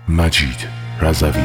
مجید رضوی.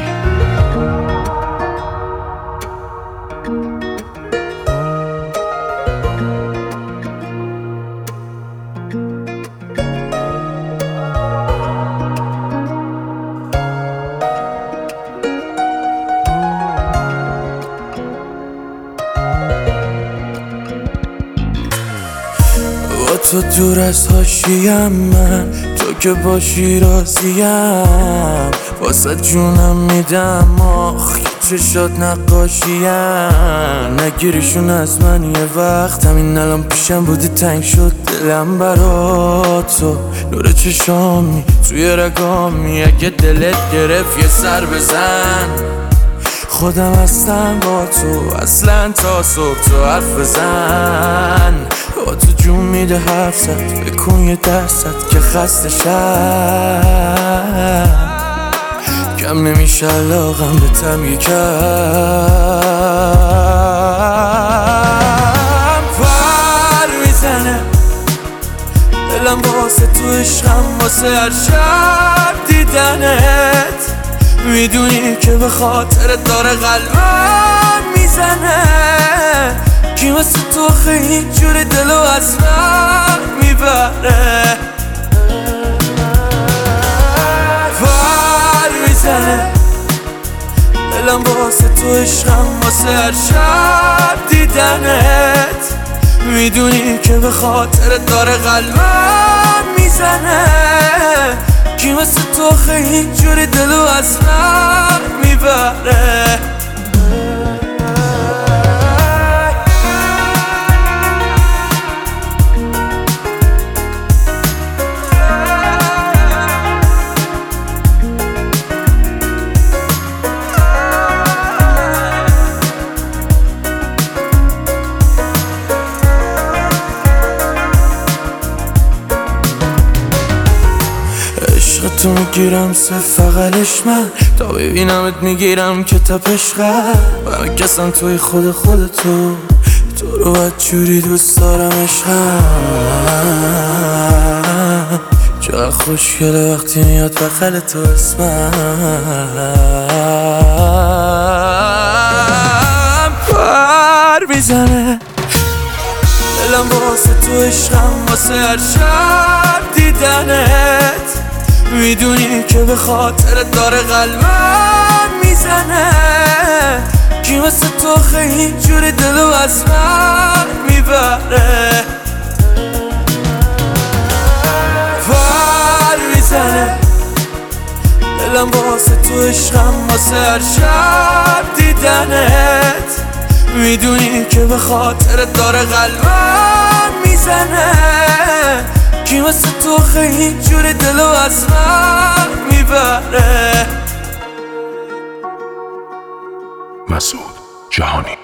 با تو دور از حاشیم، من تو که باشی راضیم، واسه جونم میدم آخ چشات نقاشیم. نگیریشون از من یه وقت، همین الان پیشم بودی تنگ شد دلم برا تو. نور چشامی توی رگامی، اگه دلت گرفت یه سر بزن. خودم هستم با تو اصلا تا صبح، تو حرف بزن. با تو جون میده حرف زد، بکن یه درصد که خسته شم. کم نمیشه علاقم به تم یکم. پر میزنه دلم واسه تو عشقم، واسه هر شب دیدنت. میدونی که به خاطر داره قلبم میزنه. کی مثل تو خیلی جوری دلو از من میبره. پر میزنه دلم واسه تو عشقم، واسه هر شب دیدنت. میدونی که به خاطر داره قلبم میزنه. کی مثل تو خیلی جوری دلو از من میبره. تو میگیرم صرف فقلش من، تا ببینمت میگیرم که تپشقم. و همه کسم توی خودتو، تو رو بدجوری دوست دارم عشقم. چقدر خوشگله وقتی میاد بغل تو اسمم. پر میزنه دلم واسه تو عشقم، واسه هر شب دیدنت. میدونی که به خاطر داره قلبم میزنه. کی مثل تو خیلی جوری دلو از من میبره. پر میزنه دلم واسه تو عشقم، واسه هر شب دیدنت. میدونی که به خاطر داره قلبم میزنه. کی مثل تو خیلی جوری دلو از من میبره. مسعود جهانی.